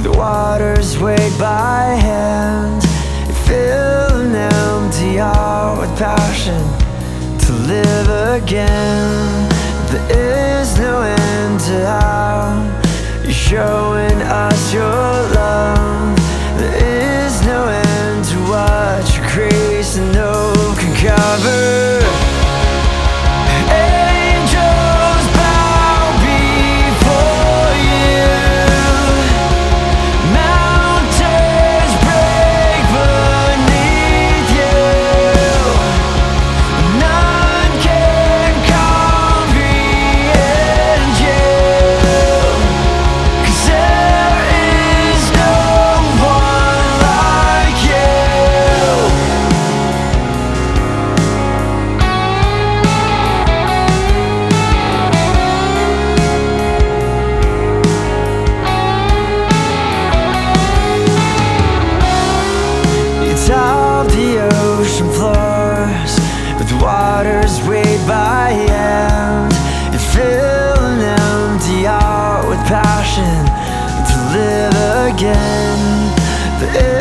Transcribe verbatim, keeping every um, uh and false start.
The waters weighed by hand. You fill an empty heart with passion to live again. There is no end to how you're showing us your love. There is no end to what your grace and hope can cover. Top the ocean floors with waters weighed by hand. You fill an empty heart with passion to live again. The